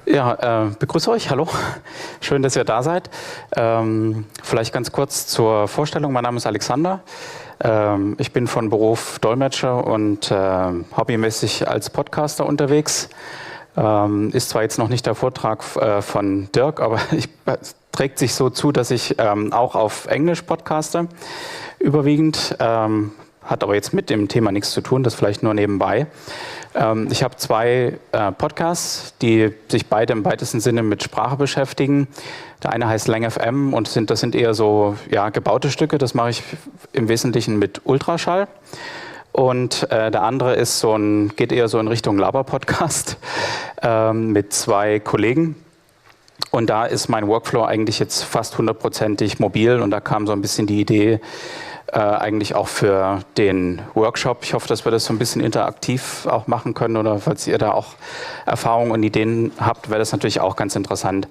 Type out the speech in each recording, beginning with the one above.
Ja, begrüße euch, hallo. Schön, dass ihr da seid. Vielleicht ganz kurz zur Vorstellung. Mein Name ist Alexander. Ich bin von Beruf Dolmetscher und hobbymäßig als Podcaster unterwegs. Ist zwar jetzt noch nicht der Vortrag von Dirk, aber trägt sich so zu, dass ich auch auf Englisch podcaste, überwiegend. Hat aber jetzt mit dem Thema nichts zu tun, das vielleicht nur nebenbei. Ich habe zwei Podcasts, die sich beide im weitesten Sinne mit Sprache beschäftigen. Der eine heißt LangFM und das sind eher so gebaute Stücke. Das mache ich im Wesentlichen mit Ultraschall. Und der andere ist geht eher so in Richtung Laber-Podcast mit zwei Kollegen. Und da ist mein Workflow eigentlich jetzt fast 100%ig mobil. Und da kam so ein bisschen die Idee, eigentlich auch für den Workshop. Ich hoffe, dass wir das so ein bisschen interaktiv auch machen können, oder falls ihr da auch Erfahrungen und Ideen habt, wäre das natürlich auch ganz interessant.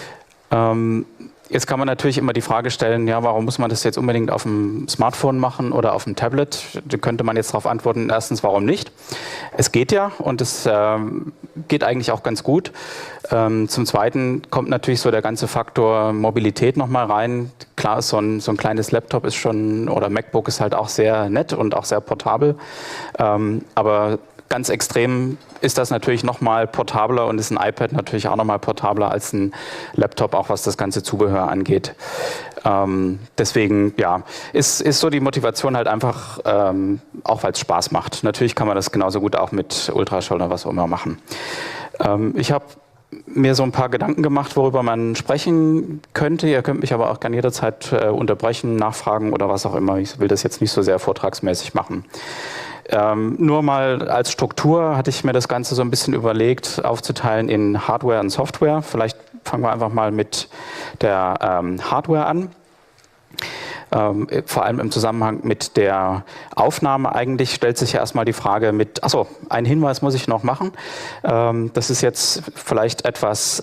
Jetzt kann man natürlich immer die Frage stellen, ja, warum muss man das jetzt unbedingt auf dem Smartphone machen oder auf dem Tablet? Da könnte man jetzt darauf antworten, erstens, warum nicht? Es geht ja und es geht eigentlich auch ganz gut. Zum Zweiten kommt natürlich so der ganze Faktor Mobilität nochmal rein. Klar, so ein kleines Laptop ist schon, oder MacBook ist halt auch sehr nett und auch sehr portabel. Aber ganz extrem ist das natürlich nochmal portabler und ist ein iPad natürlich auch nochmal portabler als ein Laptop, auch was das ganze Zubehör angeht. Deswegen, ja, ist so die Motivation halt einfach, auch weil es Spaß macht. Natürlich kann man das genauso gut auch mit Ultraschall oder was auch immer machen. Ich habe mir so ein paar Gedanken gemacht, worüber man sprechen könnte. Ihr könnt mich aber auch gerne jederzeit unterbrechen, nachfragen oder was auch immer. Ich will das jetzt nicht so sehr vortragsmäßig machen. Nur mal als Struktur hatte ich mir das Ganze so ein bisschen überlegt, aufzuteilen in Hardware und Software. Vielleicht fangen wir einfach mal mit der Hardware an. Vor allem im Zusammenhang mit der Aufnahme eigentlich stellt sich ja erstmal die Frage mit, achso, einen Hinweis muss ich noch machen. Das ist jetzt vielleicht etwas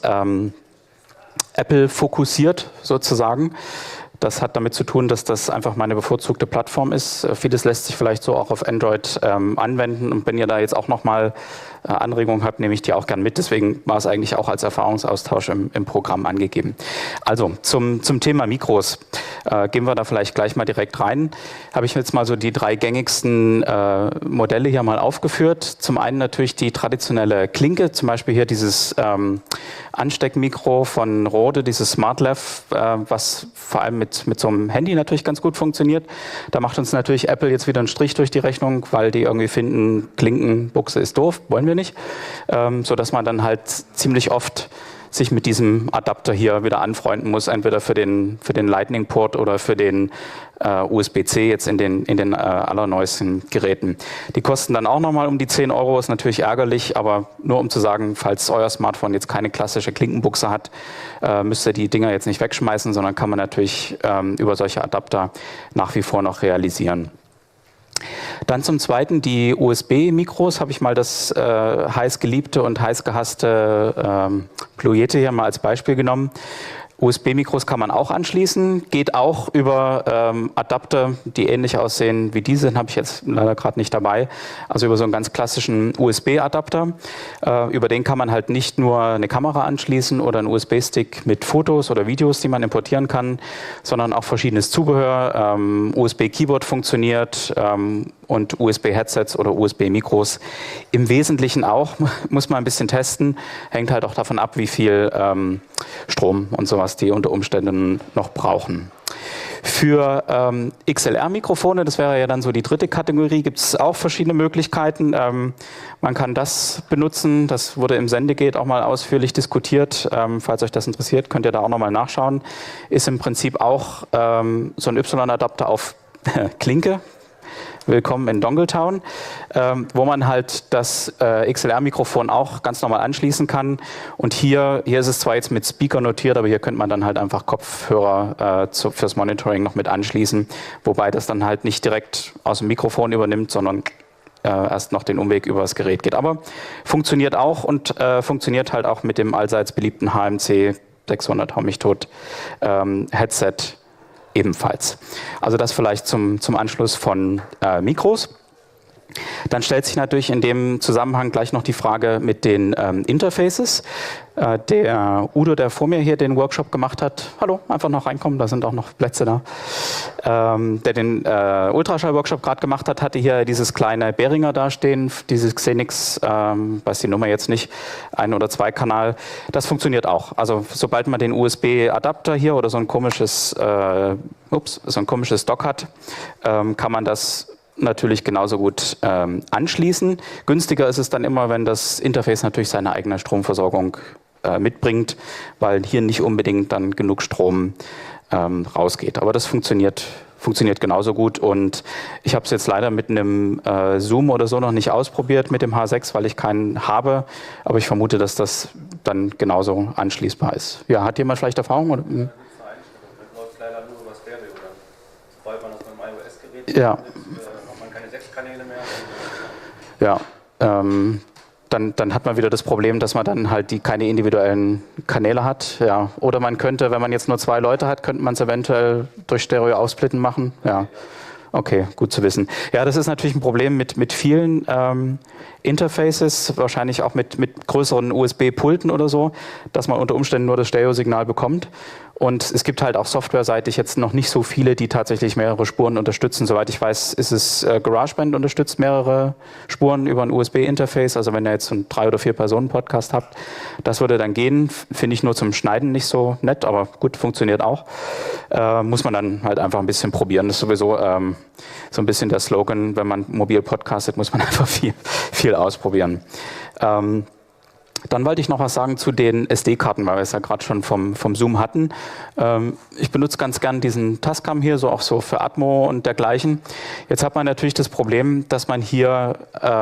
Apple-fokussiert sozusagen. Das hat damit zu tun, dass das einfach meine bevorzugte Plattform ist. Vieles lässt sich vielleicht so auch auf Android anwenden. Und wenn ihr da jetzt auch nochmal Anregungen habt, nehme ich die auch gern mit. Deswegen war es eigentlich auch als Erfahrungsaustausch im Programm angegeben. Also zum Thema Mikros. Gehen wir da vielleicht gleich mal direkt rein. Habe ich jetzt mal so die drei gängigsten Modelle hier mal aufgeführt. Zum einen natürlich die traditionelle Klinke, zum Beispiel hier dieses Ansteckmikro von Rode, dieses SmartLav, was vor allem mit so einem Handy natürlich ganz gut funktioniert. Da macht uns natürlich Apple jetzt wieder einen Strich durch die Rechnung, weil die irgendwie finden, Klinkenbuchse ist doof, wollen wir nicht. Sodass man dann halt ziemlich oft sich mit diesem Adapter hier wieder anfreunden muss, entweder für den Lightning-Port oder für den USB-C jetzt in den allerneuesten Geräten. Die kosten dann auch nochmal um die 10 €, ist natürlich ärgerlich, aber nur um zu sagen, falls euer Smartphone jetzt keine klassische Klinkenbuchse hat, müsst ihr die Dinger jetzt nicht wegschmeißen, sondern kann man natürlich über solche Adapter nach wie vor noch realisieren. Dann zum Zweiten die USB-Mikros, habe ich mal das heiß geliebte und heiß gehasste Blue Yeti hier mal als Beispiel genommen. USB-Mikros kann man auch anschließen, geht auch über Adapter, die ähnlich aussehen wie diese, den habe ich jetzt leider gerade nicht dabei, also über so einen ganz klassischen USB-Adapter. Über den kann man halt nicht nur eine Kamera anschließen oder einen USB-Stick mit Fotos oder Videos, die man importieren kann, sondern auch verschiedenes Zubehör. USB-Keyboard funktioniert und USB-Headsets oder USB-Mikros im Wesentlichen auch, muss man ein bisschen testen, hängt halt auch davon ab, wie viel Strom und sowas die unter Umständen noch brauchen. Für XLR-Mikrofone, das wäre ja dann so die dritte Kategorie, gibt es auch verschiedene Möglichkeiten. Man kann das benutzen, das wurde im Sendegate auch mal ausführlich diskutiert. Falls euch das interessiert, könnt ihr da auch nochmal nachschauen. Ist im Prinzip auch so ein Y-Adapter auf Klinke. Willkommen in Dongletown, wo man halt das XLR-Mikrofon auch ganz normal anschließen kann. Und hier ist es zwar jetzt mit Speaker notiert, aber hier könnte man dann halt einfach Kopfhörer fürs Monitoring noch mit anschließen, wobei das dann halt nicht direkt aus dem Mikrofon übernimmt, sondern erst noch den Umweg über das Gerät geht. Aber funktioniert auch und funktioniert halt auch mit dem allseits beliebten HMC 600 Hau mich tot Headset ebenfalls. Also das vielleicht zum Anschluss von Mikros. Dann stellt sich natürlich in dem Zusammenhang gleich noch die Frage mit den Interfaces. Der Udo, der vor mir hier den Workshop gemacht hat, hallo, einfach noch reinkommen, da sind auch noch Plätze da, der den Ultraschall-Workshop gerade gemacht hat, hatte hier dieses kleine Behringer dastehen, dieses Xenix, weiß die Nummer jetzt nicht, 1 oder 2 Kanal, das funktioniert auch. Also sobald man den USB-Adapter hier oder so ein komisches Dock hat, kann man das natürlich genauso gut anschließen. Günstiger ist es dann immer, wenn das Interface natürlich seine eigene Stromversorgung mitbringt, weil hier nicht unbedingt dann genug Strom rausgeht. Aber das funktioniert genauso gut und ich habe es jetzt leider mit einem Zoom oder so noch nicht ausprobiert mit dem H6, weil ich keinen habe, aber ich vermute, dass das dann genauso anschließbar ist. Ja, hat jemand vielleicht Erfahrung? Oder? Das läuft leider nur über Stereo. Sobald man das mit dem iOS-Gerät ja. hat man keine 6 Kanäle mehr. Ja, dann hat man wieder das Problem, dass man dann halt keine individuellen Kanäle hat. Ja. Oder man könnte, wenn man jetzt nur 2 Leute hat, könnte man es eventuell durch Stereo aufsplitten machen. Ja. Okay, gut zu wissen. Ja, das ist natürlich ein Problem mit vielen Interfaces, wahrscheinlich auch mit größeren USB-Pulten oder so, dass man unter Umständen nur das Stereo-Signal bekommt. Und es gibt halt auch softwareseitig jetzt noch nicht so viele, die tatsächlich mehrere Spuren unterstützen. Soweit ich weiß, ist es GarageBand unterstützt mehrere Spuren über ein USB-Interface. Also wenn ihr jetzt einen 3- oder 4-Personen-Podcast habt, das würde dann gehen. Finde ich nur zum Schneiden nicht so nett, aber gut, funktioniert auch. Muss man dann halt einfach ein bisschen probieren. Das ist sowieso so ein bisschen der Slogan, wenn man mobil podcastet, muss man einfach viel ausprobieren. Dann wollte ich noch was sagen zu den SD-Karten, weil wir es ja gerade schon vom Zoom hatten. Ich benutze ganz gern diesen Tascam hier, so auch so für Atmo und dergleichen. Jetzt hat man natürlich das Problem, dass man hier,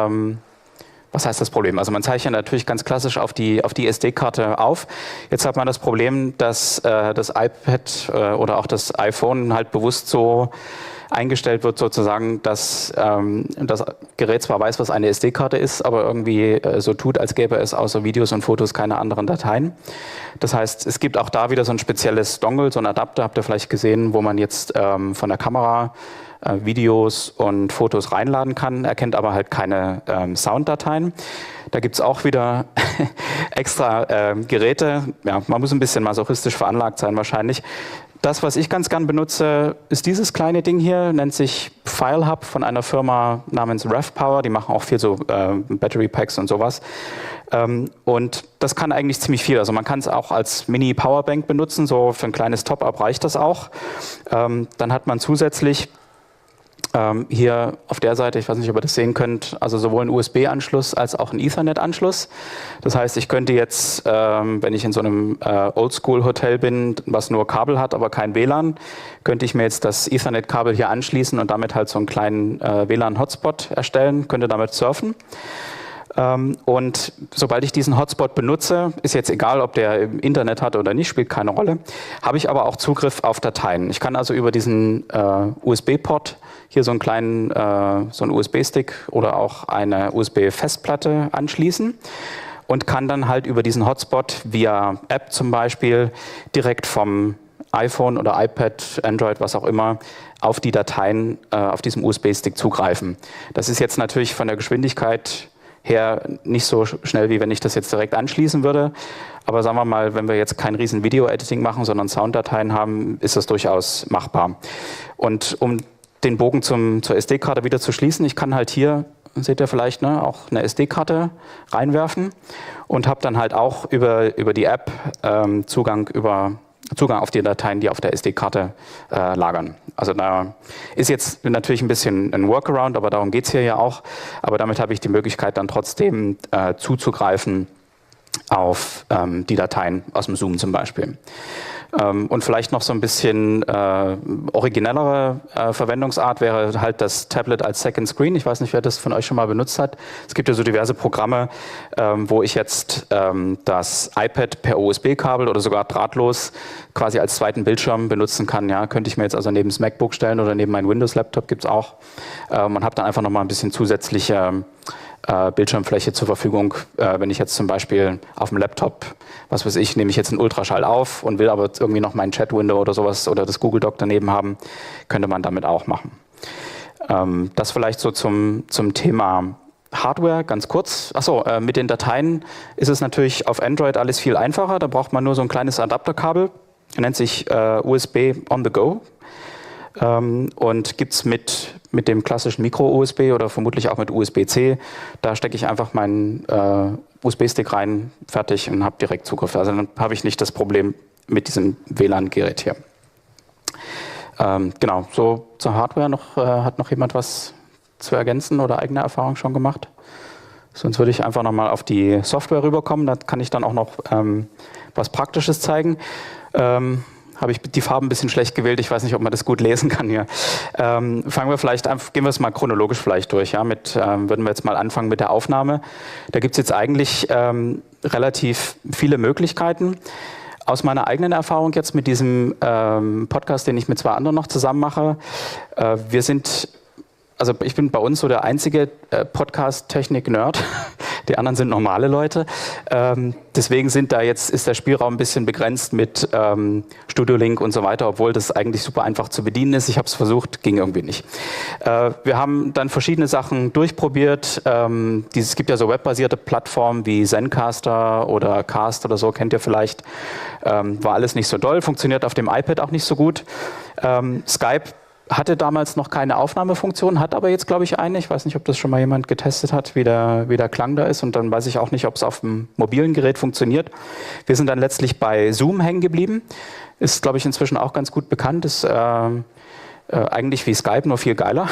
was heißt das Problem? Also man zeichnet natürlich ganz klassisch auf die SD-Karte auf. Jetzt hat man das Problem, dass das iPad oder auch das iPhone halt bewusst so eingestellt wird sozusagen, dass das Gerät zwar weiß, was eine SD-Karte ist, aber irgendwie so tut, als gäbe es außer Videos und Fotos keine anderen Dateien. Das heißt, es gibt auch da wieder so ein spezielles Dongle, so ein Adapter, habt ihr vielleicht gesehen, wo man jetzt von der Kamera Videos und Fotos reinladen kann, erkennt aber halt keine Sounddateien. Da gibt es auch wieder extra Geräte. Ja, man muss ein bisschen masochistisch veranlagt sein wahrscheinlich. Das, was ich ganz gern benutze, ist dieses kleine Ding hier, nennt sich FileHub von einer Firma namens RevPower. Die machen auch viel so Battery Packs und sowas. Und das kann eigentlich ziemlich viel. Also man kann es auch als Mini-Powerbank benutzen, so für ein kleines Top-Up reicht das auch. Dann hat man zusätzlich hier auf der Seite, ich weiß nicht, ob ihr das sehen könnt, also sowohl einen USB-Anschluss als auch einen Ethernet-Anschluss. Das heißt, ich könnte jetzt, wenn ich in so einem Oldschool-Hotel bin, was nur Kabel hat, aber kein WLAN, könnte ich mir jetzt das Ethernet-Kabel hier anschließen und damit halt so einen kleinen WLAN-Hotspot erstellen, könnte damit surfen. Und sobald ich diesen Hotspot benutze, ist jetzt egal, ob der im Internet hat oder nicht, spielt keine Rolle, habe ich aber auch Zugriff auf Dateien. Ich kann also über diesen USB-Port hier so einen kleinen so einen USB-Stick oder auch eine USB-Festplatte anschließen und kann dann halt über diesen Hotspot via App zum Beispiel direkt vom iPhone oder iPad, Android, was auch immer, auf die Dateien auf diesem USB-Stick zugreifen. Das ist jetzt natürlich von der Geschwindigkeit her nicht so schnell, wie wenn ich das jetzt direkt anschließen würde. Aber sagen wir mal, wenn wir jetzt kein riesen Video-Editing machen, sondern Sounddateien haben, ist das durchaus machbar. Und um den Bogen zur SD-Karte wieder zu schließen, ich kann halt hier, seht ihr vielleicht, ne, auch eine SD-Karte reinwerfen und habe dann halt auch über die App Zugang auf die Dateien, die auf der SD-Karte lagern. Also da ist jetzt natürlich ein bisschen ein Workaround, aber darum geht es hier ja auch. Aber damit habe ich die Möglichkeit, dann trotzdem zuzugreifen auf die Dateien aus dem Zoom zum Beispiel. Und vielleicht noch so ein bisschen originellere Verwendungsart wäre halt das Tablet als Second Screen. Ich weiß nicht, wer das von euch schon mal benutzt hat. Es gibt ja so diverse Programme, wo ich jetzt das iPad per USB-Kabel oder sogar drahtlos quasi als zweiten Bildschirm benutzen kann. Ja, könnte ich mir jetzt also neben das MacBook stellen oder neben meinen Windows-Laptop, gibt es auch. Man hat dann einfach nochmal ein bisschen zusätzliche Bildschirmfläche zur Verfügung, wenn ich jetzt zum Beispiel auf dem Laptop, was weiß ich, nehme ich jetzt einen Ultraschall auf und will aber irgendwie noch mein Chat-Window oder sowas oder das Google Doc daneben haben, könnte man damit auch machen. Das vielleicht so zum Thema Hardware, ganz kurz. Achso, mit den Dateien ist es natürlich auf Android alles viel einfacher. Da braucht man nur so ein kleines Adapterkabel, nennt sich USB on the go. Und gibt es mit dem klassischen Micro-USB oder vermutlich auch mit USB-C. Da stecke ich einfach meinen USB-Stick rein, fertig und habe direkt Zugriff. Also dann habe ich nicht das Problem mit diesem WLAN-Gerät hier. Genau, so zur Hardware hat noch jemand was zu ergänzen oder eigene Erfahrung schon gemacht? Sonst würde ich einfach nochmal auf die Software rüberkommen. Da kann ich dann auch noch was Praktisches zeigen. Habe ich die Farben ein bisschen schlecht gewählt. Ich weiß nicht, ob man das gut lesen kann hier. Gehen wir es mal chronologisch vielleicht durch. Ja? Würden wir jetzt mal anfangen mit der Aufnahme. Da gibt es jetzt eigentlich relativ viele Möglichkeiten. Aus meiner eigenen Erfahrung jetzt mit diesem Podcast, den ich mit 2 anderen noch zusammen mache, ich bin bei uns so der einzige Podcast-Technik-Nerd. Die anderen sind normale Leute. Deswegen ist der Spielraum ein bisschen begrenzt mit Studio Link und so weiter, obwohl das eigentlich super einfach zu bedienen ist. Ich habe es versucht, ging irgendwie nicht. Wir haben dann verschiedene Sachen durchprobiert. Es gibt ja so webbasierte Plattformen wie Zencastr oder Cast oder so, kennt ihr vielleicht. War alles nicht so doll, funktioniert auf dem iPad auch nicht so gut. Skype hatte damals noch keine Aufnahmefunktion, hat aber jetzt, glaube ich, eine. Ich weiß nicht, ob das schon mal jemand getestet hat, wie der Klang da ist. Und dann weiß ich auch nicht, ob es auf dem mobilen Gerät funktioniert. Wir sind dann letztlich bei Zoom hängen geblieben. Ist, glaube ich, inzwischen auch ganz gut bekannt. Ist eigentlich wie Skype, nur viel geiler.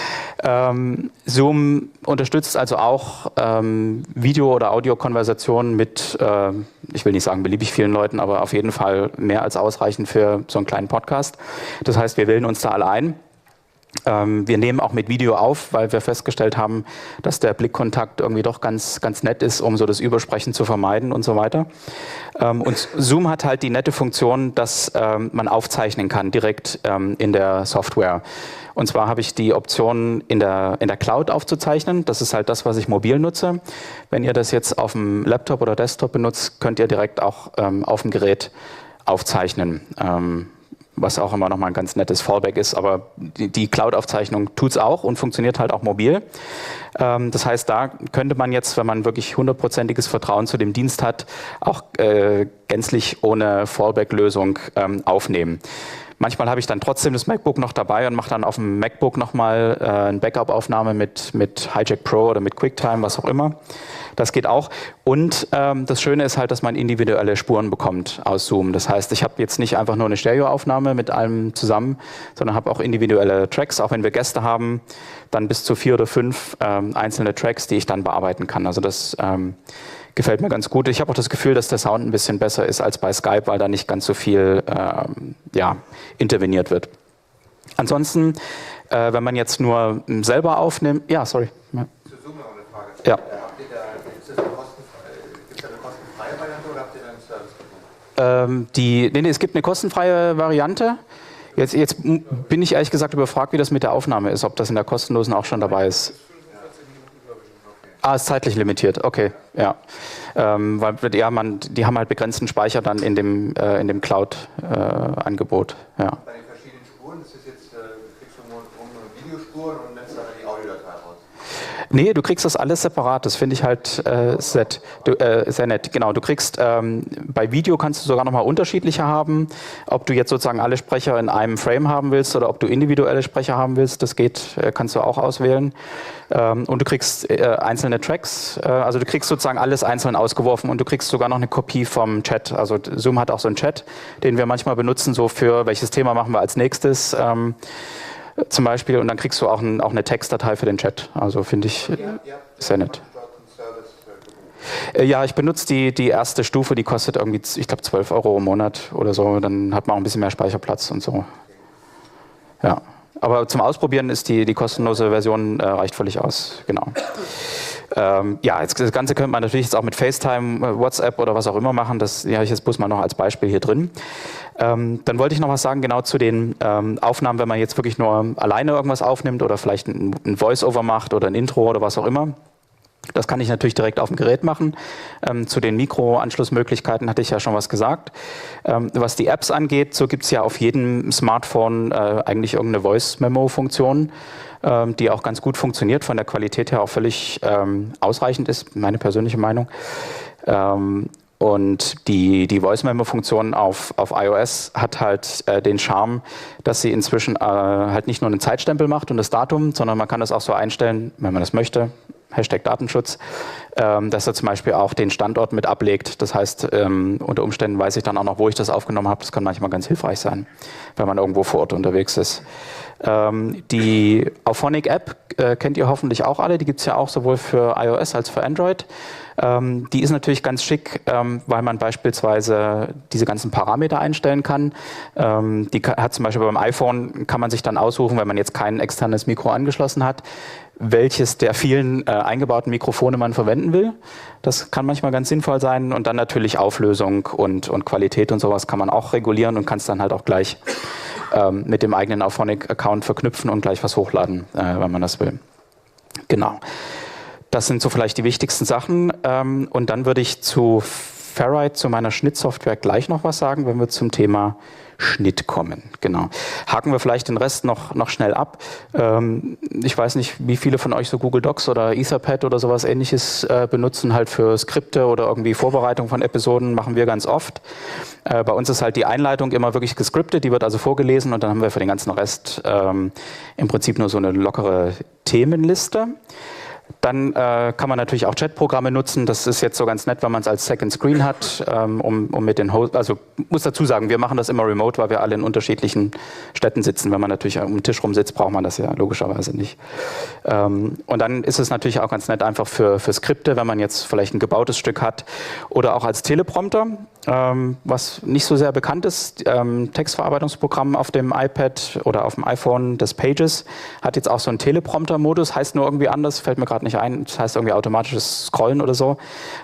Zoom unterstützt also auch Video- oder Audiokonversationen mit, ich will nicht sagen beliebig vielen Leuten, aber auf jeden Fall mehr als ausreichend für so einen kleinen Podcast. Das heißt, wir wählen uns da alle ein. Wir nehmen auch mit Video auf, weil wir festgestellt haben, dass der Blickkontakt irgendwie doch ganz, ganz nett ist, um so das Übersprechen zu vermeiden und so weiter. Und Zoom hat halt die nette Funktion, dass man aufzeichnen kann, direkt in der Software. Und zwar habe ich die Option, in der Cloud aufzuzeichnen. Das ist halt das, was ich mobil nutze. Wenn ihr das jetzt auf dem Laptop oder Desktop benutzt, könnt ihr direkt auch auf dem Gerät aufzeichnen. Was auch immer nochmal ein ganz nettes Fallback ist, aber die Cloud-Aufzeichnung tut es auch und funktioniert halt auch mobil. Das heißt, da könnte man jetzt, wenn man wirklich 100%iges Vertrauen zu dem Dienst hat, auch gänzlich ohne Fallback-Lösung aufnehmen. Manchmal habe ich dann trotzdem das MacBook noch dabei und mache dann auf dem MacBook nochmal eine Backup-Aufnahme mit Hijack Pro oder mit QuickTime, was auch immer. Das geht auch. Und das Schöne ist halt, dass man individuelle Spuren bekommt aus Zoom. Das heißt, ich habe jetzt nicht einfach nur eine Stereoaufnahme mit allem zusammen, sondern habe auch individuelle Tracks. Auch wenn wir Gäste haben, dann bis zu 4 oder 5 einzelne Tracks, die ich dann bearbeiten kann. Also das gefällt mir ganz gut. Ich habe auch das Gefühl, dass der Sound ein bisschen besser ist als bei Skype, weil da nicht ganz so viel interveniert wird. Ansonsten, wenn man jetzt nur selber aufnimmt... Ja, sorry. Ja. Zu Zoom noch eine Frage. Ja. Gibt es da eine kostenfreie Variante oder habt ihr da einen Service gefunden? Es gibt eine kostenfreie Variante. Jetzt bin ich ehrlich gesagt überfragt, wie das mit der Aufnahme ist, ob das in der kostenlosen auch schon dabei ist. Ist zeitlich limitiert, okay, ja. Weil die haben halt begrenzten Speicher dann in dem Cloud-Angebot, ja. Bei den verschiedenen Spuren, ist das jetzt, kriegst du nur Videospuren und nimmst dann die Audiodatei raus? Nee, du kriegst das alles separat. Das finde ich halt sehr nett. Genau, du kriegst bei Video kannst du sogar nochmal unterschiedliche haben. Ob du jetzt sozusagen alle Sprecher in einem Frame haben willst oder ob du individuelle Sprecher haben willst, das geht, kannst du auch auswählen. Und du kriegst einzelne Tracks. Also du kriegst sozusagen alles einzeln ausgeworfen und du kriegst sogar noch eine Kopie vom Chat. Also Zoom hat auch so einen Chat, den wir manchmal benutzen, so für welches Thema machen wir als nächstes. Zum Beispiel, und dann kriegst du auch eine Textdatei für den Chat. Also finde ich sehr nett. Ja, ich benutze die erste Stufe, die kostet irgendwie, ich glaube, 12 € im Monat oder so. Dann hat man auch ein bisschen mehr Speicherplatz und so. Ja, aber zum Ausprobieren ist die kostenlose Version reicht völlig aus, genau. Das Ganze könnte man natürlich jetzt auch mit FaceTime, WhatsApp oder was auch immer machen. Das habe ich jetzt bloß mal noch als Beispiel hier drin. Dann wollte ich noch was sagen, genau zu den Aufnahmen, wenn man jetzt wirklich nur alleine irgendwas aufnimmt oder vielleicht ein Voice-Over macht oder ein Intro oder was auch immer. Das kann ich natürlich direkt auf dem Gerät machen. Zu den Mikroanschlussmöglichkeiten hatte ich ja schon was gesagt. Was die Apps angeht, so gibt es ja auf jedem Smartphone eigentlich irgendeine Voice-Memo-Funktion, die auch ganz gut funktioniert, von der Qualität her auch völlig ausreichend ist, meine persönliche Meinung. Und die Voice-Memo-Funktion auf iOS hat halt den Charme, dass sie inzwischen halt nicht nur einen Zeitstempel macht und das Datum, sondern man kann das auch so einstellen, wenn man das möchte, Hashtag Datenschutz, dass er zum Beispiel auch den Standort mit ablegt. Das heißt, unter Umständen weiß ich dann auch noch, wo ich das aufgenommen habe. Das kann manchmal ganz hilfreich sein, wenn man irgendwo vor Ort unterwegs ist. Die Auphonic-App kennt ihr hoffentlich auch alle. Die gibt es ja auch sowohl für iOS als für Android. Die ist natürlich ganz schick, weil man beispielsweise diese ganzen Parameter einstellen kann. Die hat zum Beispiel beim iPhone, kann man sich dann aussuchen, wenn man jetzt kein externes Mikro angeschlossen hat, welches der vielen eingebauten Mikrofone man verwenden will. Das kann manchmal ganz sinnvoll sein. Und dann natürlich Auflösung und Qualität und sowas kann man auch regulieren und kann es dann halt auch gleich mit dem eigenen Auphonic-Account verknüpfen und gleich was hochladen, wenn man das will. Genau. Das sind so vielleicht die wichtigsten Sachen. Und dann würde ich zu Ferrite, zu meiner Schnittsoftware, gleich noch was sagen, wenn wir zum Thema Schnitt kommen. Genau. Haken wir vielleicht den Rest noch schnell ab. Ich weiß nicht, wie viele von euch so Google Docs oder Etherpad oder sowas Ähnliches benutzen, halt für Skripte oder irgendwie Vorbereitung von Episoden, machen wir ganz oft. Bei uns ist halt die Einleitung immer wirklich gescriptet, die wird also vorgelesen und dann haben wir für den ganzen Rest im Prinzip nur so eine lockere Themenliste. Dann kann man natürlich auch Chatprogramme nutzen. Das ist jetzt so ganz nett, wenn man es als Second Screen hat, um mit den Hosts, also muss dazu sagen, wir machen das immer remote, weil wir alle in unterschiedlichen Städten sitzen. Wenn man natürlich um den Tisch rum sitzt, braucht man das ja logischerweise nicht. Und dann ist es natürlich auch ganz nett einfach für Skripte, wenn man jetzt vielleicht ein gebautes Stück hat oder auch als Teleprompter, was nicht so sehr bekannt ist. Textverarbeitungsprogramm auf dem iPad oder auf dem iPhone des Pages hat jetzt auch so einen Teleprompter-Modus, heißt nur irgendwie anders, fällt mir gerade nicht ein, das heißt irgendwie automatisches Scrollen oder so,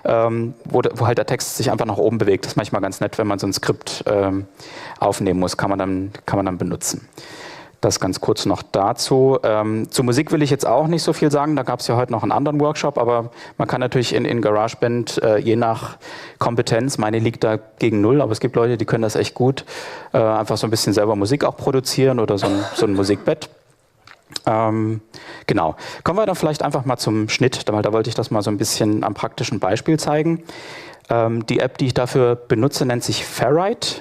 wo halt der Text sich einfach nach oben bewegt. Das ist manchmal ganz nett, wenn man so ein Skript aufnehmen muss, kann man dann benutzen. Das ganz kurz noch dazu. Zu Musik will ich jetzt auch nicht so viel sagen, da gab es ja heute noch einen anderen Workshop, aber man kann natürlich in GarageBand je nach Kompetenz, meine liegt da gegen 0, aber es gibt Leute, die können das echt gut, einfach so ein bisschen selber Musik auch produzieren oder so ein Musikbett. Genau. Kommen wir dann vielleicht einfach mal zum Schnitt, weil da wollte ich das mal so ein bisschen am praktischen Beispiel zeigen. Die App, die ich dafür benutze, nennt sich Ferrite.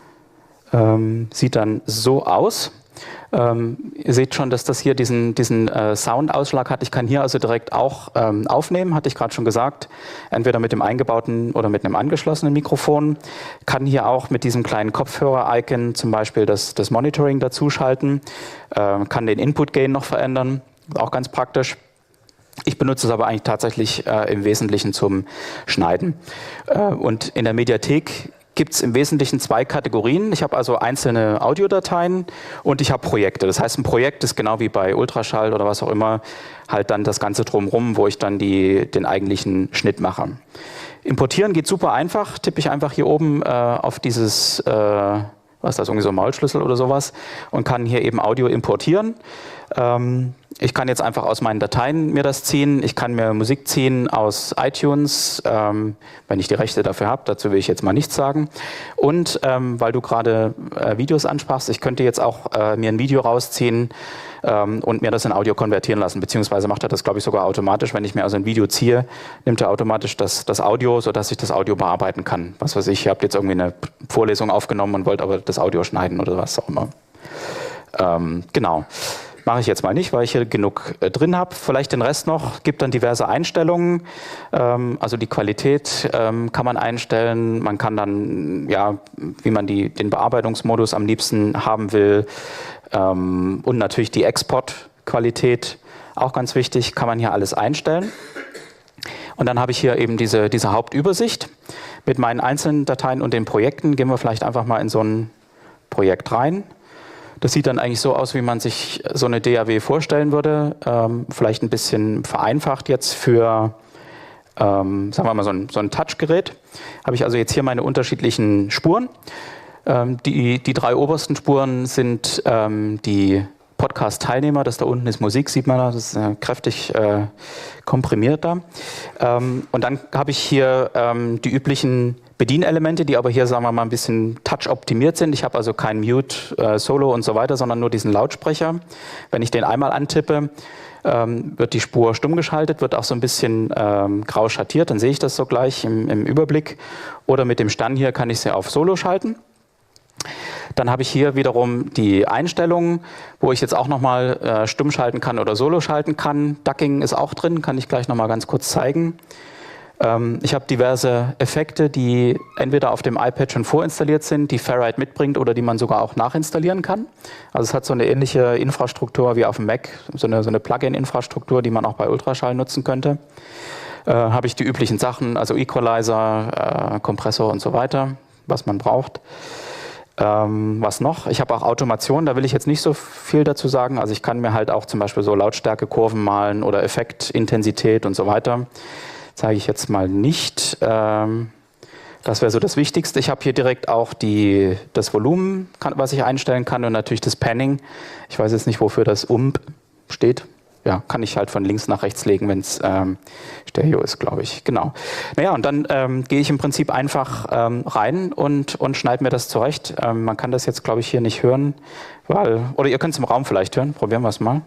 Sieht dann so aus. Ihr seht schon, dass das hier diesen Soundausschlag hat. Ich kann hier also direkt auch aufnehmen, hatte ich gerade schon gesagt. Entweder mit dem eingebauten oder mit einem angeschlossenen Mikrofon. Kann hier auch mit diesem kleinen Kopfhörer-Icon zum Beispiel das Monitoring dazuschalten. Kann den Input-Gain noch verändern. Auch ganz praktisch. Ich benutze es aber eigentlich tatsächlich im Wesentlichen zum Schneiden. Und in der Mediathek gibt es im Wesentlichen 2 Kategorien. Ich habe also einzelne Audiodateien und ich habe Projekte. Das heißt, ein Projekt ist genau wie bei Ultraschall oder was auch immer, halt dann das Ganze drumherum, wo ich dann den eigentlichen Schnitt mache. Importieren geht super einfach. Tippe ich einfach hier oben auf dieses, was ist das, irgendwie so ein Maulschlüssel oder sowas und kann hier eben Audio importieren. Ich kann jetzt einfach aus meinen Dateien mir das ziehen. Ich kann mir Musik ziehen aus iTunes, wenn ich die Rechte dafür habe. Dazu will ich jetzt mal nichts sagen. Und weil du gerade Videos ansprachst, ich könnte jetzt auch mir ein Video rausziehen und mir das in Audio konvertieren lassen. Beziehungsweise macht er das, glaube ich, sogar automatisch. Wenn ich mir also ein Video ziehe, nimmt er automatisch das Audio, sodass ich das Audio bearbeiten kann. Was weiß ich, ihr habt jetzt irgendwie eine Vorlesung aufgenommen und wollt aber das Audio schneiden oder was auch immer. Genau. Mache ich jetzt mal nicht, weil ich hier genug drin habe. Vielleicht den Rest noch, gibt dann diverse Einstellungen. Also die Qualität kann man einstellen. Man kann dann, ja, wie man den Bearbeitungsmodus am liebsten haben will. Und natürlich die Exportqualität, auch ganz wichtig, kann man hier alles einstellen. Und dann habe ich hier eben diese Hauptübersicht mit meinen einzelnen Dateien und den Projekten. Gehen wir vielleicht einfach mal in so ein Projekt rein. Das sieht dann eigentlich so aus, wie man sich so eine DAW vorstellen würde. Vielleicht ein bisschen vereinfacht jetzt für, sagen wir mal, so ein Touchgerät. Habe ich also jetzt hier meine unterschiedlichen Spuren. Die 3 obersten Spuren sind die Podcast-Teilnehmer. Das da unten ist Musik, sieht man da, das ist kräftig komprimiert da. Und dann habe ich hier die üblichen Bedienelemente, die aber hier, sagen wir mal, ein bisschen touch-optimiert sind. Ich habe also kein Mute, Solo und so weiter, sondern nur diesen Lautsprecher. Wenn ich den einmal antippe, wird die Spur stumm geschaltet, wird auch so ein bisschen grau schattiert, dann sehe ich das so gleich im Überblick. Oder mit dem Stern hier kann ich sie auf Solo schalten. Dann habe ich hier wiederum die Einstellungen, wo ich jetzt auch nochmal stumm schalten kann oder Solo schalten kann. Ducking ist auch drin, kann ich gleich nochmal ganz kurz zeigen. Ich habe diverse Effekte, die entweder auf dem iPad schon vorinstalliert sind, die Ferrite mitbringt oder die man sogar auch nachinstallieren kann. Also es hat so eine ähnliche Infrastruktur wie auf dem Mac, so eine Plugin-Infrastruktur, die man auch bei Ultraschall nutzen könnte. Habe ich die üblichen Sachen, also Equalizer, Kompressor und so weiter, was man braucht. Was noch? Ich habe auch Automation, da will ich jetzt nicht so viel dazu sagen. Also ich kann mir halt auch zum Beispiel so Lautstärke-Kurven malen oder Effektintensität und so weiter. Zeige ich jetzt mal nicht. Das wäre so das Wichtigste. Ich habe hier direkt auch das Volumen, was ich einstellen kann und natürlich das Panning. Ich weiß jetzt nicht, wofür das steht. Ja, kann ich halt von links nach rechts legen, wenn es Stereo ist, glaube ich. Genau. Naja, und dann gehe ich im Prinzip einfach rein und schneide mir das zurecht. Man kann das jetzt, glaube ich, hier nicht hören, oder ihr könnt es im Raum vielleicht hören. Probieren wir es mal.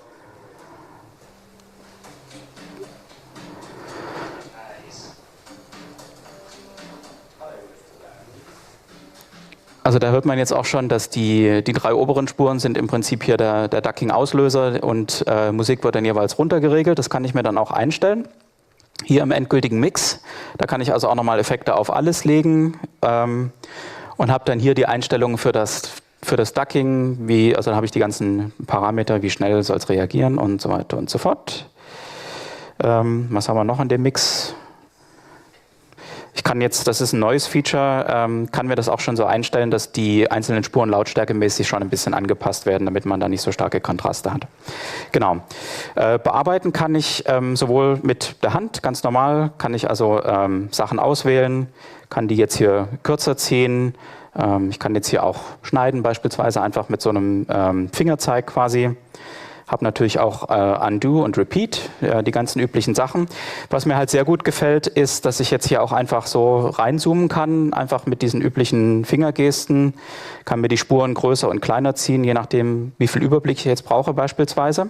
Also da hört man jetzt auch schon, dass die 3 oberen Spuren sind im Prinzip hier der Ducking-Auslöser und Musik wird dann jeweils runtergeregelt. Das kann ich mir dann auch einstellen. Hier im endgültigen Mix, da kann ich also auch nochmal Effekte auf alles legen und habe dann hier die Einstellungen für das Ducking, also dann habe ich die ganzen Parameter, wie schnell soll es reagieren und so weiter und so fort. Was haben wir noch in dem Mix? Ich kann jetzt, das ist ein neues Feature, kann mir das auch schon so einstellen, dass die einzelnen Spuren lautstärkemäßig schon ein bisschen angepasst werden, damit man da nicht so starke Kontraste hat. Genau. Bearbeiten kann ich sowohl mit der Hand, ganz normal, kann ich also Sachen auswählen, kann die jetzt hier kürzer ziehen. Ich kann jetzt hier auch schneiden, beispielsweise einfach mit so einem Fingerzeig quasi. Habe natürlich auch Undo und Repeat, die ganzen üblichen Sachen. Was mir halt sehr gut gefällt, ist, dass ich jetzt hier auch einfach so reinzoomen kann, einfach mit diesen üblichen Fingergesten, kann mir die Spuren größer und kleiner ziehen, je nachdem, wie viel Überblick ich jetzt brauche beispielsweise.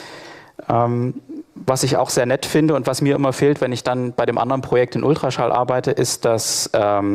Was ich auch sehr nett finde und was mir immer fehlt, wenn ich dann bei dem anderen Projekt in Ultraschall arbeite, ist das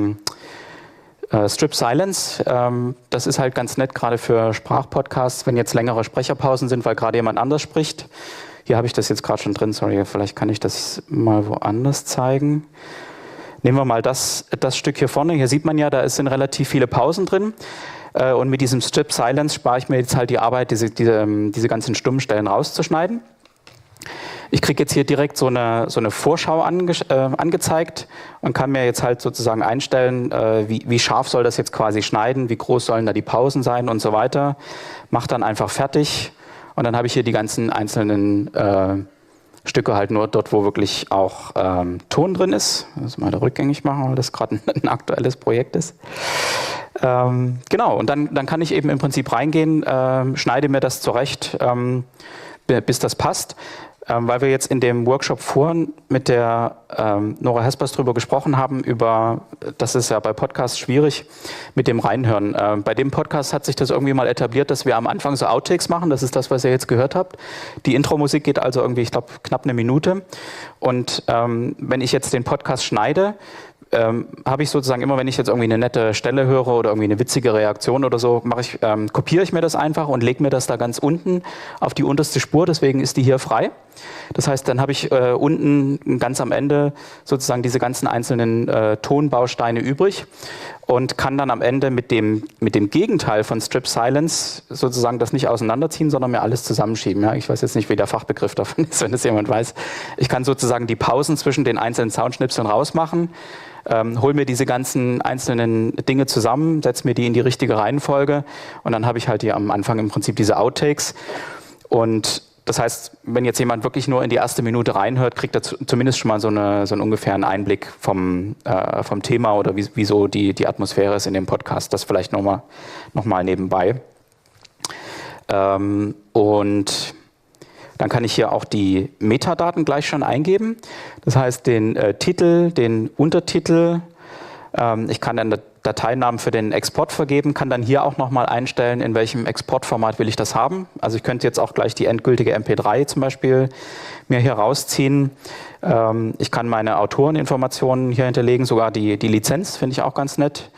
Strip Silence, das ist halt ganz nett, gerade für Sprachpodcasts, wenn jetzt längere Sprecherpausen sind, weil gerade jemand anders spricht. Hier habe ich das jetzt gerade schon drin, sorry, vielleicht kann ich das mal woanders zeigen. Nehmen wir mal das Stück hier vorne, hier sieht man ja, da sind relativ viele Pausen drin. Und mit diesem Strip Silence spare ich mir jetzt halt die Arbeit, diese ganzen stummen Stellen rauszuschneiden. Ich kriege jetzt hier direkt so eine Vorschau angezeigt und kann mir jetzt halt sozusagen einstellen, wie scharf soll das jetzt quasi schneiden, wie groß sollen da die Pausen sein und so weiter. Mach dann einfach fertig und dann habe ich hier die ganzen einzelnen Stücke halt nur dort, wo wirklich auch Ton drin ist. Das mal da rückgängig machen, weil das gerade ein aktuelles Projekt ist. Genau, und dann kann ich eben im Prinzip reingehen, schneide mir das zurecht, bis das passt. Weil wir jetzt in dem Workshop vorhin mit der Nora Hespers drüber gesprochen haben, das ist ja bei Podcasts schwierig mit dem Reinhören. Bei dem Podcast hat sich das irgendwie mal etabliert, dass wir am Anfang so Outtakes machen, das ist das, was ihr jetzt gehört habt. Die Intro-Musik geht also irgendwie, ich glaube, knapp eine Minute. Und wenn ich jetzt den Podcast schneide, habe ich sozusagen immer, wenn ich jetzt irgendwie eine nette Stelle höre oder irgendwie eine witzige Reaktion oder so, kopiere ich mir das einfach und lege mir das da ganz unten auf die unterste Spur, deswegen ist die hier frei. Das heißt, dann habe ich unten ganz am Ende sozusagen diese ganzen einzelnen Tonbausteine übrig und kann dann am Ende mit dem Gegenteil von Strip Silence sozusagen das nicht auseinanderziehen, sondern mir alles zusammenschieben. Ja, ich weiß jetzt nicht, wie der Fachbegriff davon ist, wenn das jemand weiß. Ich kann sozusagen die Pausen zwischen den einzelnen Soundschnipseln rausmachen, hol mir diese ganzen einzelnen Dinge zusammen, setze mir die in die richtige Reihenfolge und dann habe ich halt hier am Anfang im Prinzip diese Outtakes. Und das heißt, wenn jetzt jemand wirklich nur in die erste Minute reinhört, kriegt er zumindest schon mal so einen ungefähren Einblick vom Thema oder wie so die Atmosphäre ist in dem Podcast. Das vielleicht noch mal nebenbei. Und dann kann ich hier auch die Metadaten gleich schon eingeben. Das heißt, den Titel, den Untertitel. Ich kann einen Dateinamen für den Export vergeben, kann dann hier auch nochmal einstellen, in welchem Exportformat will ich das haben. Also ich könnte jetzt auch gleich die endgültige MP3 zum Beispiel mir hier rausziehen. Ich kann meine Autoreninformationen hier hinterlegen, sogar die Lizenz finde ich auch ganz nett.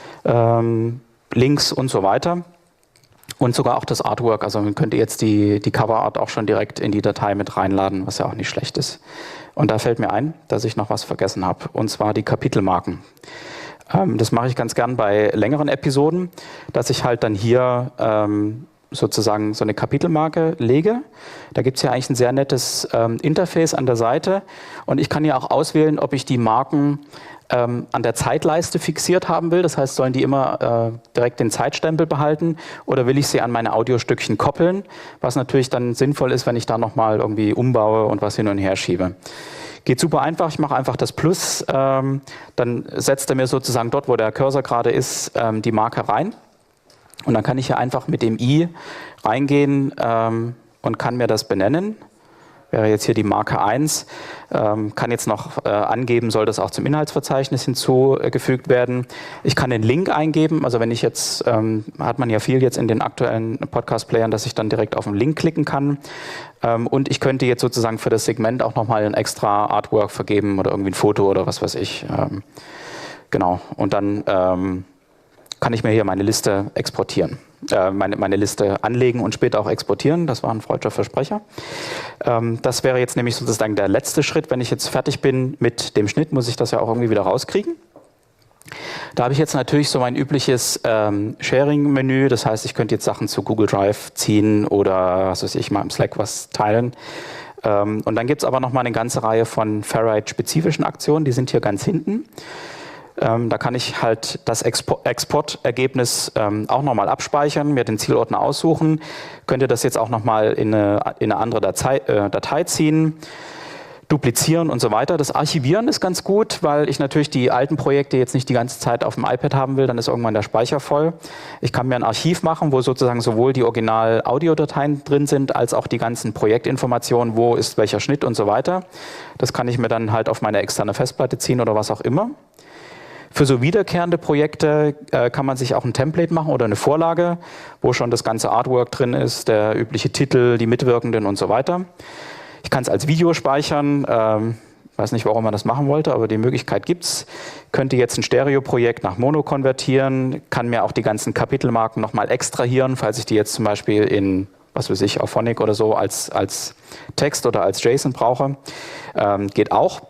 Links und so weiter. Und sogar auch das Artwork, also man könnte jetzt die Coverart auch schon direkt in die Datei mit reinladen, was ja auch nicht schlecht ist. Und da fällt mir ein, dass ich noch was vergessen habe, und zwar die Kapitelmarken. Das mache ich ganz gern bei längeren Episoden, dass ich halt dann hier sozusagen so eine Kapitelmarke lege. Da gibt es ja eigentlich ein sehr nettes Interface an der Seite und ich kann ja auch auswählen, ob ich die Marken an der Zeitleiste fixiert haben will. Das heißt, sollen die immer direkt den Zeitstempel behalten oder will ich sie an meine Audiostückchen koppeln, was natürlich dann sinnvoll ist, wenn ich da nochmal irgendwie umbaue und was hin und her schiebe. Geht super einfach, ich mache einfach das Plus, dann setzt er mir sozusagen dort, wo der Cursor gerade ist, die Marke rein und dann kann ich hier einfach mit dem I reingehen und kann mir das benennen. Wäre jetzt hier die Marke 1, kann jetzt noch angeben, soll das auch zum Inhaltsverzeichnis hinzugefügt werden. Ich kann den Link eingeben, also wenn ich jetzt, hat man ja viel jetzt in den aktuellen Podcast-Playern, dass ich dann direkt auf den Link klicken kann. Und ich könnte jetzt sozusagen für das Segment auch nochmal ein extra Artwork vergeben oder irgendwie ein Foto oder was weiß ich. Genau, und dann kann ich mir hier meine Liste exportieren. Meine Liste anlegen und später auch exportieren. Das war ein freudscher Versprecher. Das wäre jetzt nämlich sozusagen der letzte Schritt. Wenn ich jetzt fertig bin mit dem Schnitt, muss ich das ja auch irgendwie wieder rauskriegen. Da habe ich jetzt natürlich so mein übliches Sharing-Menü. Das heißt, ich könnte jetzt Sachen zu Google Drive ziehen oder was weiß ich, mal im Slack was teilen. Und dann gibt es aber noch mal eine ganze Reihe von Ferrite-spezifischen Aktionen. Die sind hier ganz hinten. Da kann ich halt das Exportergebnis auch nochmal abspeichern, mir den Zielordner aussuchen, könnte das jetzt auch nochmal in eine andere Datei ziehen, duplizieren und so weiter. Das Archivieren ist ganz gut, weil ich natürlich die alten Projekte jetzt nicht die ganze Zeit auf dem iPad haben will, dann ist irgendwann der Speicher voll. Ich kann mir ein Archiv machen, wo sozusagen sowohl die Original-Audiodateien drin sind, als auch die ganzen Projektinformationen, wo ist welcher Schnitt und so weiter. Das kann ich mir dann halt auf meine externe Festplatte ziehen oder was auch immer. Für so wiederkehrende Projekte kann man sich auch ein Template machen oder eine Vorlage, wo schon das ganze Artwork drin ist, der übliche Titel, die Mitwirkenden und so weiter. Ich kann es als Video speichern, weiß nicht, warum man das machen wollte, aber die Möglichkeit gibt's. Könnte jetzt ein Stereo-Projekt nach Mono konvertieren, kann mir auch die ganzen Kapitelmarken nochmal extrahieren, falls ich die jetzt zum Beispiel in, was weiß ich, Auphonic oder so als Text oder als JSON brauche. Geht auch.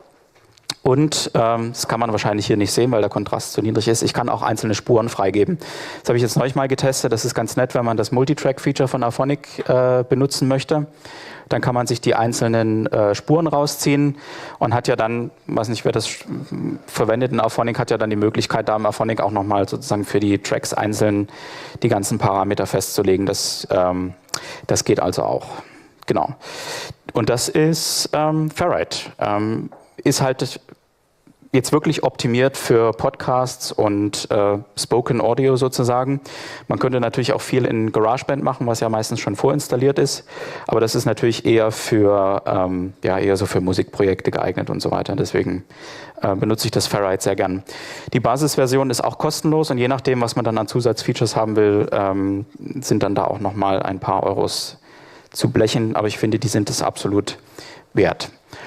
Und das kann man wahrscheinlich hier nicht sehen, weil der Kontrast zu niedrig ist. Ich kann auch einzelne Spuren freigeben. Das habe ich jetzt neulich mal getestet. Das ist ganz nett, wenn man das Multitrack-Feature von Auphonic benutzen möchte. Dann kann man sich die einzelnen Spuren rausziehen und hat ja dann, weiß nicht, wer das verwendet in Auphonic, hat ja dann die Möglichkeit, da im Auphonic auch nochmal sozusagen für die Tracks einzeln die ganzen Parameter festzulegen. Das geht also auch. Genau. Und das ist Ferrite. Ist halt jetzt wirklich optimiert für Podcasts und Spoken Audio sozusagen. Man könnte natürlich auch viel in GarageBand machen, was ja meistens schon vorinstalliert ist. Aber das ist natürlich eher für eher so für Musikprojekte geeignet und so weiter. Deswegen benutze ich das Ferrite sehr gern. Die Basisversion ist auch kostenlos und je nachdem, was man dann an Zusatzfeatures haben will, sind dann da auch nochmal ein paar Euros zu blechen. Aber ich finde, die sind es absolut wert.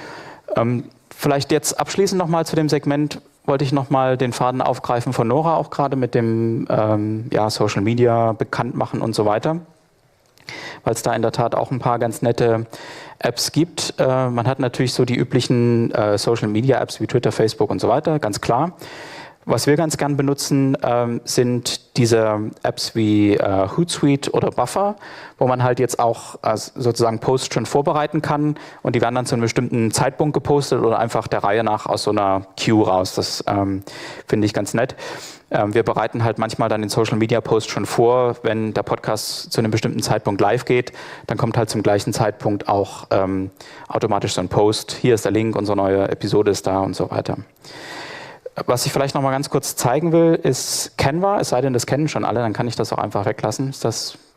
Vielleicht jetzt abschließend nochmal zu dem Segment, wollte ich nochmal den Faden aufgreifen von Nora, auch gerade mit dem Social Media bekannt machen und so weiter, weil es da in der Tat auch ein paar ganz nette Apps gibt. Man hat natürlich so die üblichen Social Media Apps wie Twitter, Facebook und so weiter, ganz klar. Was wir ganz gern benutzen, sind diese Apps wie Hootsuite oder Buffer, wo man halt jetzt auch sozusagen Posts schon vorbereiten kann und die werden dann zu einem bestimmten Zeitpunkt gepostet oder einfach der Reihe nach aus so einer Queue raus. Das finde ich ganz nett. Wir bereiten halt manchmal dann den Social Media Post schon vor, wenn der Podcast zu einem bestimmten Zeitpunkt live geht, dann kommt halt zum gleichen Zeitpunkt auch automatisch so ein Post. Hier ist der Link, unsere neue Episode ist da und so weiter. Was ich vielleicht noch mal ganz kurz zeigen will, ist Canva. Es sei denn, das kennen schon alle, dann kann ich das auch einfach weglassen. Ist das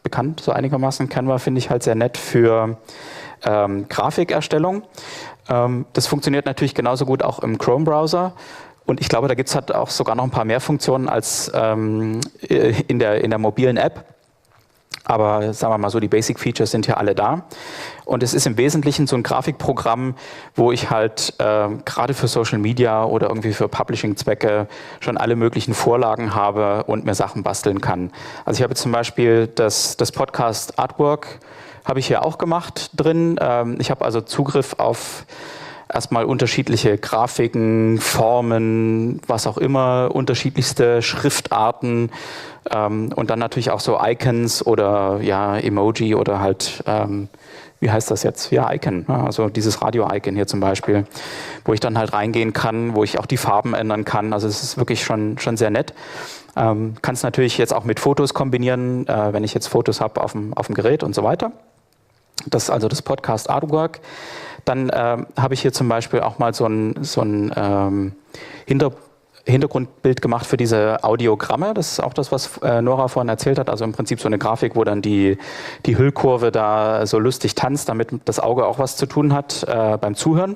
bekannt, so einigermaßen. Canva finde ich halt sehr nett für Grafikerstellung. Das funktioniert natürlich genauso gut auch im Chrome-Browser. Und ich glaube, da gibt es halt auch sogar noch ein paar mehr Funktionen als in der mobilen App. Aber sagen wir mal so, die Basic Features sind ja alle da. Und es ist im Wesentlichen so ein Grafikprogramm, wo ich halt gerade für Social Media oder irgendwie für Publishing-Zwecke schon alle möglichen Vorlagen habe und mir Sachen basteln kann. Also ich habe zum Beispiel das Podcast Artwork habe ich hier auch gemacht drin. Ich habe also Zugriff auf erstmal unterschiedliche Grafiken, Formen, was auch immer, unterschiedlichste Schriftarten und dann natürlich auch so Icons oder ja, Emoji oder halt, wie heißt das jetzt? Ja, Icon, also dieses Radio-Icon hier zum Beispiel, wo ich dann halt reingehen kann, wo ich auch die Farben ändern kann. Also es ist wirklich schon sehr nett. Kann es natürlich jetzt auch mit Fotos kombinieren, wenn ich jetzt Fotos habe auf dem Gerät und so weiter. Das ist also das Podcast Artwork. Dann habe ich hier zum Beispiel auch mal so ein Hintergrundbild gemacht für diese Audiogramme. Das ist auch das, was Nora vorhin erzählt hat. Also im Prinzip so eine Grafik, wo dann die Hüllkurve da so lustig tanzt, damit das Auge auch was zu tun hat beim Zuhören.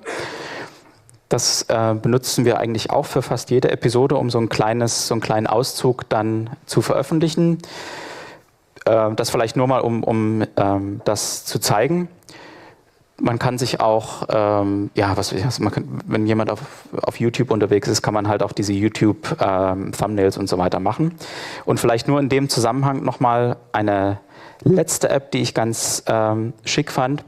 Das benutzen wir eigentlich auch für fast jede Episode, um so einen kleinen Auszug dann zu veröffentlichen. Das vielleicht nur mal, um das zu zeigen. Man kann sich auch, wenn jemand auf YouTube unterwegs ist, kann man halt auch diese YouTube-Thumbnails und so weiter machen. Und vielleicht nur in dem Zusammenhang nochmal eine letzte App, die ich ganz schick fand,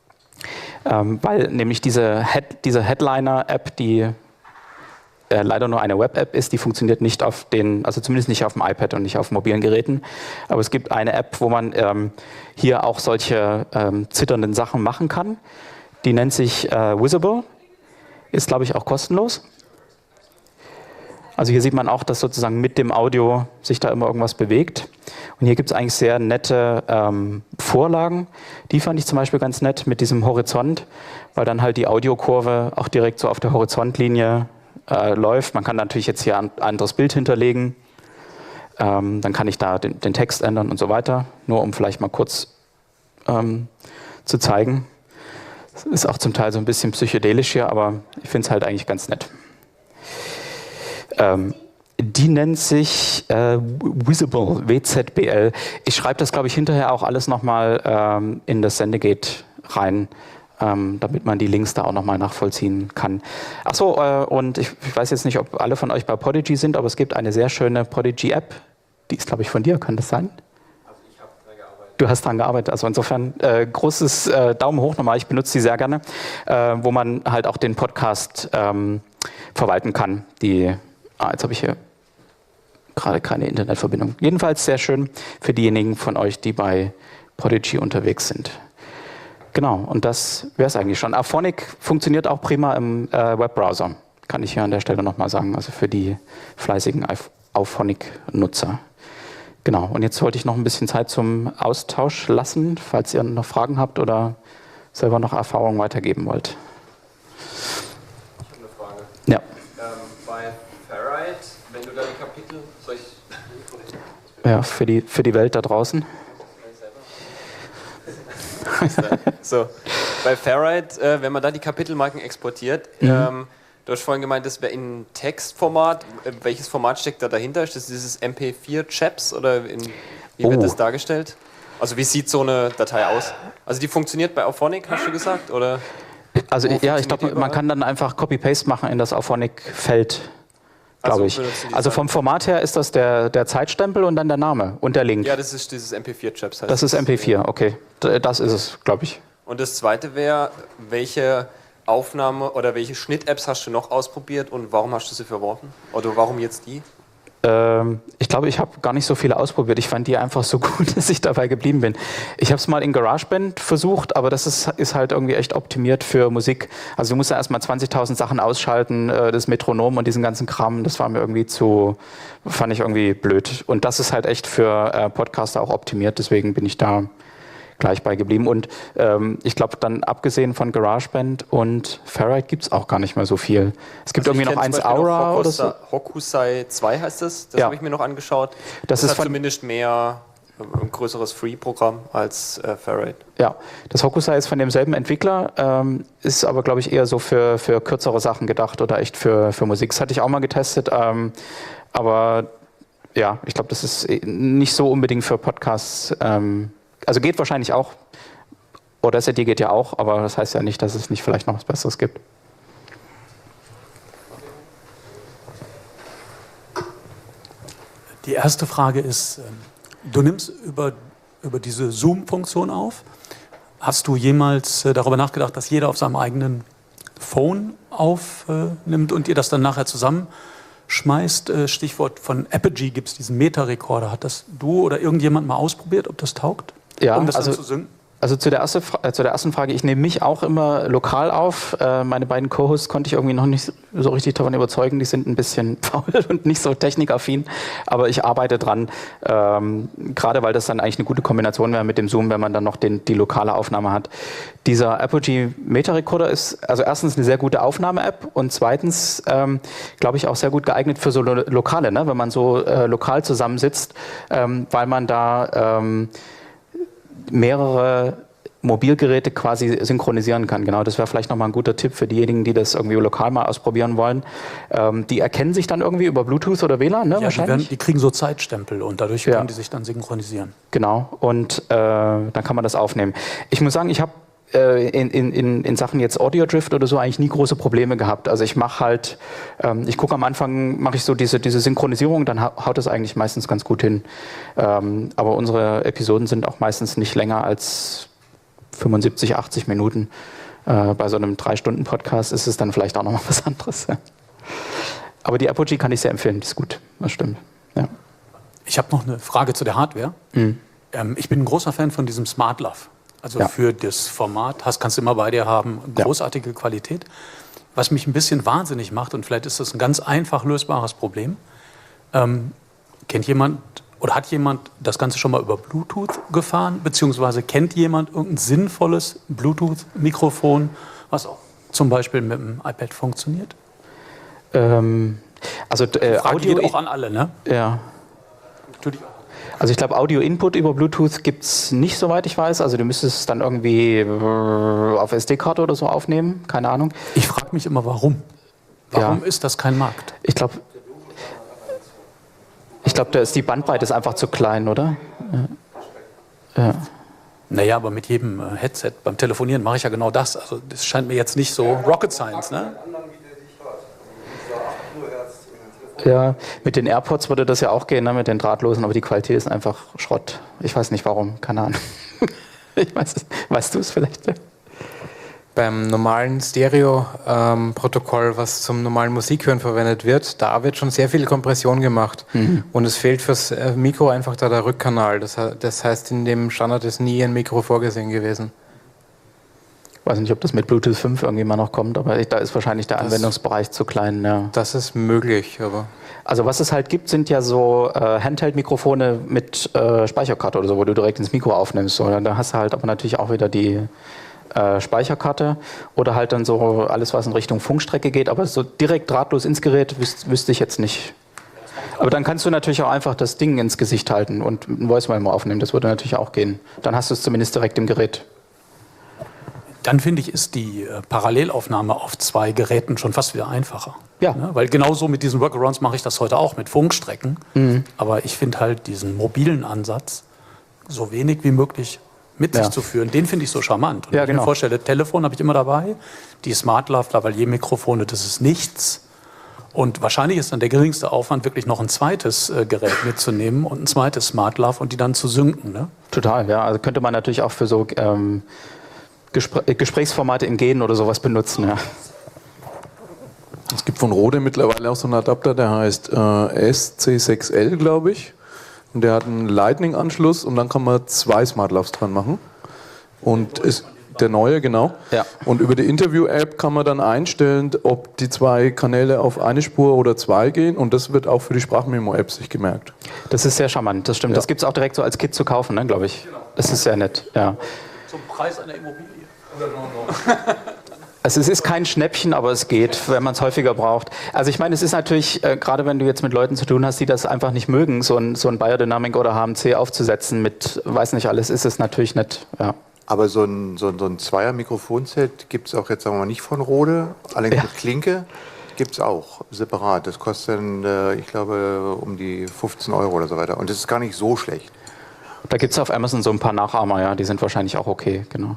weil nämlich diese Headliner-App, die leider nur eine Web-App ist, die funktioniert nicht also zumindest nicht auf dem iPad und nicht auf mobilen Geräten. Aber es gibt eine App, wo man hier auch solche zitternden Sachen machen kann. Die nennt sich Visible, ist glaube ich auch kostenlos. Also hier sieht man auch, dass sozusagen mit dem Audio sich da immer irgendwas bewegt. Und hier gibt es eigentlich sehr nette Vorlagen. Die fand ich zum Beispiel ganz nett mit diesem Horizont, weil dann halt die Audiokurve auch direkt so auf der Horizontlinie läuft. Man kann natürlich jetzt hier ein anderes Bild hinterlegen. Dann kann ich da den Text ändern und so weiter. Nur um vielleicht mal kurz zu zeigen. Das ist auch zum Teil so ein bisschen psychedelisch hier, aber ich finde es halt eigentlich ganz nett. Die nennt sich Visible, WZBL. Ich schreibe das, glaube ich, hinterher auch alles nochmal in das Sendegate rein, damit man die Links da auch nochmal nachvollziehen kann. Achso, und ich weiß jetzt nicht, ob alle von euch bei Podigy sind, aber es gibt eine sehr schöne Podigy-App. Die ist, glaube ich, von dir, kann das sein? Also ich habe daran gearbeitet. Du hast daran gearbeitet, also insofern großes Daumen hoch nochmal, ich benutze die sehr gerne, wo man halt auch den Podcast verwalten kann. Jetzt habe ich hier gerade keine Internetverbindung. Jedenfalls sehr schön für diejenigen von euch, die bei Podigy unterwegs sind. Genau, und das wäre es eigentlich schon. Auphonic funktioniert auch prima im Webbrowser, kann ich hier an der Stelle nochmal sagen, also für die fleißigen Auphonic-Nutzer. Genau, und jetzt wollte ich noch ein bisschen Zeit zum Austausch lassen, falls ihr noch Fragen habt oder selber noch Erfahrungen weitergeben wollt. Ich habe eine Frage. Ja. Bei Ferrite, wenn du da die Kapitel, Ja, für die Welt da draußen. So, bei Ferrite, wenn man da die Kapitelmarken exportiert, du hast vorhin gemeint, das wäre in Textformat. Welches Format steckt da dahinter? Ist das dieses MP4-Chaps oder wie wird das dargestellt? Also wie sieht so eine Datei aus? Also die funktioniert bei Auphonic, hast du gesagt? Oder? Also ja, ich glaube, man kann dann einfach Copy-Paste machen in das Auphonic-Feld, glaube ich. Also vom Format her ist das der Zeitstempel und dann der Name und der Link. Ja, das ist dieses MP4-Chaps. Das ist MP4, okay. Das ist es, glaube ich. Und das zweite wäre, welche Aufnahme oder welche Schnitt-Apps hast du noch ausprobiert und warum hast du sie verworfen? Oder warum jetzt die? Ich glaube, ich habe gar nicht so viele ausprobiert. Ich fand die einfach so gut, dass ich dabei geblieben bin. Ich habe es mal in GarageBand versucht, aber das ist halt irgendwie echt optimiert für Musik. Also du musst ja erstmal 20.000 Sachen ausschalten, das Metronom und diesen ganzen Kram, das war mir irgendwie fand ich irgendwie blöd. Und das ist halt echt für Podcaster auch optimiert, deswegen bin ich da gleich bei geblieben. Und ich glaube, dann abgesehen von GarageBand und Ferrite gibt es auch gar nicht mehr so viel. Es gibt irgendwie noch eins Aura oder so. Hokusai 2 heißt das, das habe ich mir noch angeschaut. Das hat zumindest mehr ein größeres Free-Programm als Ferrite. Ja, das Hokusai ist von demselben Entwickler, ist aber, glaube ich, eher so für kürzere Sachen gedacht oder echt für Musik. Das hatte ich auch mal getestet, aber ja, ich glaube, das ist nicht so unbedingt für Podcasts. Also geht wahrscheinlich auch. Audacity geht ja auch, aber das heißt ja nicht, dass es nicht vielleicht noch was Besseres gibt. Die erste Frage ist, du nimmst über diese Zoom-Funktion auf. Hast du jemals darüber nachgedacht, dass jeder auf seinem eigenen Phone aufnimmt und ihr das dann nachher zusammenschmeißt? Stichwort von Apogee gibt es diesen Meta-Recorder. Hat das du oder irgendjemand mal ausprobiert, ob das taugt? Ja, um das dann zu synken? Also zu der ersten Frage, ich nehme mich auch immer lokal auf. Meine beiden Co-Hosts konnte ich irgendwie noch nicht so richtig davon überzeugen. Die sind ein bisschen faul und nicht so technikaffin. Aber ich arbeite dran, gerade weil das dann eigentlich eine gute Kombination wäre mit dem Zoom, wenn man dann noch die lokale Aufnahme hat. Dieser Apogee Meta Recorder ist also erstens eine sehr gute Aufnahme-App und zweitens, glaube ich, auch sehr gut geeignet für so Lokale, ne? Wenn man so lokal zusammensitzt, weil man da mehrere Mobilgeräte quasi synchronisieren kann. Genau, das wäre vielleicht nochmal ein guter Tipp für diejenigen, die das irgendwie lokal mal ausprobieren wollen. Die erkennen sich dann irgendwie über Bluetooth oder WLAN, ne? Ja, wahrscheinlich. die kriegen so Zeitstempel und dadurch können die sich dann synchronisieren. Genau, und dann kann man das aufnehmen. Ich muss sagen, ich habe in Sachen jetzt Audio Drift oder so eigentlich nie große Probleme gehabt. Also ich mache halt, ich gucke am Anfang, mache ich so diese Synchronisierung, dann haut das eigentlich meistens ganz gut hin. Aber unsere Episoden sind auch meistens nicht länger als 75, 80 Minuten. Bei so einem 3-Stunden-Podcast ist es dann vielleicht auch nochmal was anderes. Ja. Aber die Apogee kann ich sehr empfehlen, die ist gut, das stimmt. Ja. Ich habe noch eine Frage zu der Hardware. Ich bin ein großer Fan von diesem SmartLav. Also für das Format, kannst du immer bei dir haben, großartige Qualität. Was mich ein bisschen wahnsinnig macht, und vielleicht ist das ein ganz einfach lösbares Problem, kennt jemand oder hat jemand das Ganze schon mal über Bluetooth gefahren, beziehungsweise kennt jemand irgendein sinnvolles Bluetooth-Mikrofon, was auch zum Beispiel mit dem iPad funktioniert? Also Audio geht auch an alle, ne? Ja. Also ich glaube, Audio-Input über Bluetooth gibt es nicht, soweit ich weiß. Also du müsstest es dann irgendwie auf SD-Karte oder so aufnehmen. Keine Ahnung. Ich frage mich immer, warum? Warum ist das kein Markt? Ich glaube, da ist die Bandbreite ist einfach zu klein, oder? Ja. Naja, aber mit jedem Headset beim Telefonieren mache ich ja genau das. Also das scheint mir jetzt nicht so Rocket Science, ne? Ja, mit den AirPods würde das ja auch gehen, ne, mit den drahtlosen, aber die Qualität ist einfach Schrott. Ich weiß nicht warum, keine Ahnung. Weißt du es vielleicht? Beim normalen Stereo-Protokoll, was zum normalen Musikhören verwendet wird, da wird schon sehr viel Kompression gemacht. Und es fehlt fürs Mikro einfach da der Rückkanal. Das heißt, in dem Standard ist nie ein Mikro vorgesehen gewesen. Ich weiß nicht, ob das mit Bluetooth 5 irgendwie mal noch kommt, aber da ist wahrscheinlich der Anwendungsbereich zu klein. Ja. Das ist möglich, aber... Also was es halt gibt, sind ja so Handheld-Mikrofone mit Speicherkarte oder so, wo du direkt ins Mikro aufnimmst. So. Da hast du halt aber natürlich auch wieder die Speicherkarte oder halt dann so alles, was in Richtung Funkstrecke geht, aber so direkt drahtlos ins Gerät wüsste ich jetzt nicht. Aber dann kannst du natürlich auch einfach das Ding ins Gesicht halten und ein Voice-Memo aufnehmen, das würde natürlich auch gehen. Dann hast du es zumindest direkt im Gerät. Dann finde ich, ist die Parallelaufnahme auf 2 Geräten schon fast wieder einfacher. Ja. Ne? Weil genauso mit diesen Workarounds mache ich das heute auch mit Funkstrecken. Aber ich finde halt diesen mobilen Ansatz so wenig wie möglich mit sich zu führen, den finde ich so charmant. Und wenn ich mir vorstelle, Telefon habe ich immer dabei, die SmartLav, Lavalier-Mikrofone, das ist nichts. Und wahrscheinlich ist dann der geringste Aufwand, wirklich noch ein zweites Gerät mitzunehmen und ein zweites SmartLav und die dann zu synken. Ne? Total, ja. Also könnte man natürlich auch für so Gesprächsformate in Gehen oder sowas benutzen, ja. Es gibt von Rode mittlerweile auch so einen Adapter, der heißt SC6L, glaube ich. Und der hat einen Lightning-Anschluss und dann kann man 2 SmartLavs dran machen. Und ist der neue, genau. Ja. Und über die Interview-App kann man dann einstellen, ob die 2 Kanäle auf eine Spur oder 2 gehen. Und das wird auch für die Sprachmemo-App sich gemerkt. Das ist sehr charmant, das stimmt. Ja. Das gibt es auch direkt so als Kit zu kaufen, ne, glaube ich. Das ist sehr nett, ja. Zum Preis einer Immobilie. Also es ist kein Schnäppchen, aber es geht, wenn man es häufiger braucht. Also ich meine, es ist natürlich, gerade wenn du jetzt mit Leuten zu tun hast, die das einfach nicht mögen, so ein Biodynamic oder HMC aufzusetzen mit, weiß nicht alles, ist es natürlich nicht, ja. Aber so ein Zweier-Mikrofonset gibt es auch jetzt, sagen wir mal, nicht von Rode, allerdings mit Klinke gibt es auch separat. Das kostet dann, ich glaube, um die 15 € oder so weiter. Und das ist gar nicht so schlecht. Da gibt es auf Amazon so ein paar Nachahmer, ja, die sind wahrscheinlich auch okay, genau.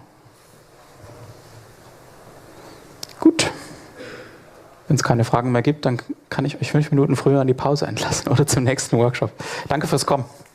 Gut. Wenn es keine Fragen mehr gibt, dann kann ich euch 5 Minuten früher an die Pause entlassen oder zum nächsten Workshop. Danke fürs Kommen.